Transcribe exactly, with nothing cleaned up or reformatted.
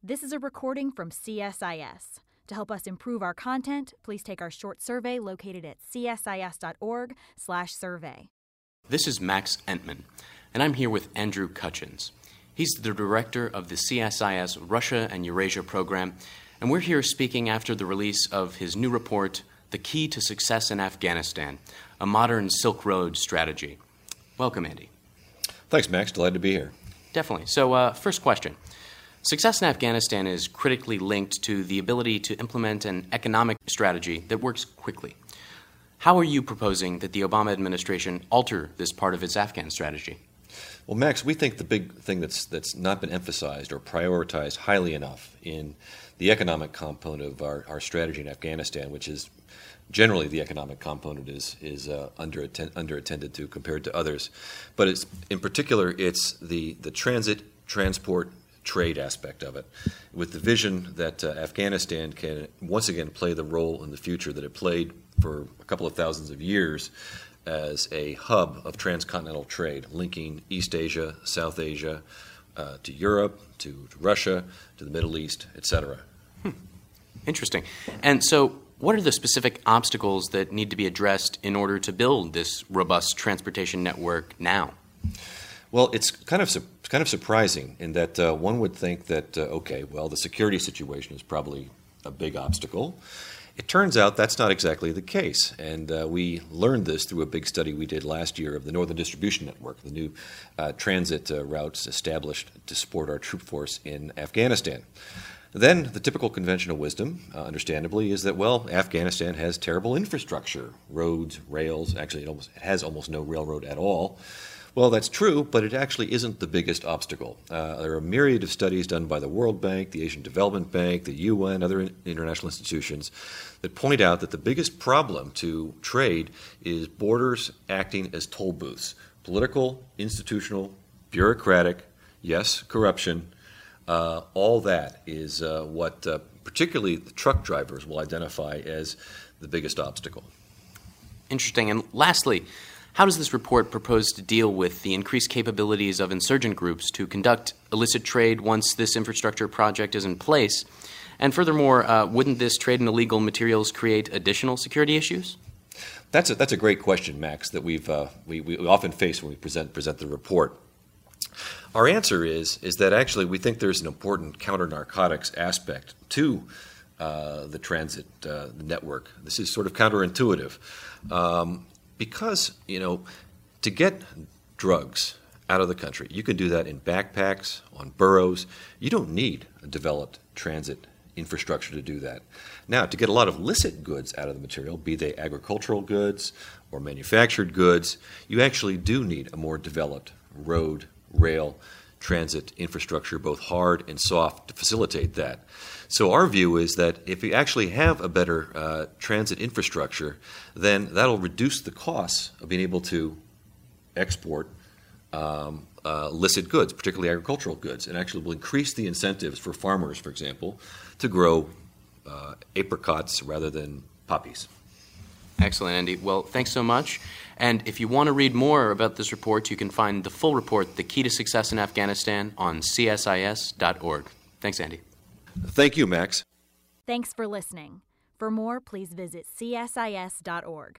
This is a recording from C S I S. To help us improve our content, please take our short survey located at csis.org slash survey. This is Max Entman, and I'm here with Andrew Cutchins. He's the director of the C S I S Russia and Eurasia program, and we're here speaking after the release of his new report, The Key to Success in Afghanistan, a Modern Silk Road Strategy. Welcome, Andy. Thanks, Max. Delighted to be here. Definitely. So, uh, first question. Success in Afghanistan is critically linked to the ability to implement an economic strategy that works quickly. How are you proposing that the Obama administration alter this part of its Afghan strategy? Well, Max, we think the big thing that's that's not been emphasized or prioritized highly enough in the economic component of our, our strategy in Afghanistan, which is generally the economic component is is uh, under under attended to compared to others, but it's in particular it's the the transit, transport, trade aspect of it, with the vision that uh, Afghanistan can once again play the role in the future that it played for a couple of thousands of years as a hub of transcontinental trade, linking East Asia, South Asia, uh, to Europe, to, to Russia, to the Middle East, et cetera. Hmm. Interesting. And so what are the specific obstacles that need to be addressed in order to build this robust transportation network now? Well, it's kind of su- kind of surprising in that uh, one would think that, uh, okay, well, the security situation is probably a big obstacle. It turns out that's not exactly the case, and uh, we learned this through a big study we did last year of the Northern Distribution Network, the new uh, transit uh, routes established to support our troop force in Afghanistan. Then the typical conventional wisdom, uh, understandably, is that, well, Afghanistan has terrible infrastructure, roads, rails. Actually, it, almost, it has almost no railroad at all. Well, that's true, but it actually isn't the biggest obstacle. Uh, there are a myriad of studies done by the World Bank, the Asian Development Bank, the U N, other in- international institutions that point out that the biggest problem to trade is borders acting as toll booths. Political, institutional, bureaucratic, yes, corruption, uh, all that is uh, what uh, particularly the truck drivers will identify as the biggest obstacle. Interesting. And lastly, how does this report propose to deal with the increased capabilities of insurgent groups to conduct illicit trade once this infrastructure project is in place? And furthermore, uh, wouldn't this trade in illegal materials create additional security issues? That's a, that's a great question, Max, that we've uh, we, we often face when we present present the report. Our answer is is that actually we think there's an important counter-narcotics aspect to uh, the transit uh, network. This is sort of counterintuitive. Um, Because, you know, to get drugs out of the country, you can do that in backpacks, on burros. You don't need a developed transit infrastructure to do that. Now, to get a lot of licit goods out of the material, be they agricultural goods or manufactured goods, you actually do need a more developed road, rail, transit infrastructure, both hard and soft, to facilitate that. So our view is that if we actually have a better uh, transit infrastructure, then that'll reduce the costs of being able to export um, uh, illicit goods, particularly agricultural goods, and actually will increase the incentives for farmers, for example, to grow uh, apricots rather than poppies. Excellent, Andy. Well, thanks so much. And if you want to read more about this report, you can find the full report, The Key to Success in Afghanistan, on c s i s dot org. Thanks, Andy. Thank you, Max. Thanks for listening. For more, please visit c s i s dot org.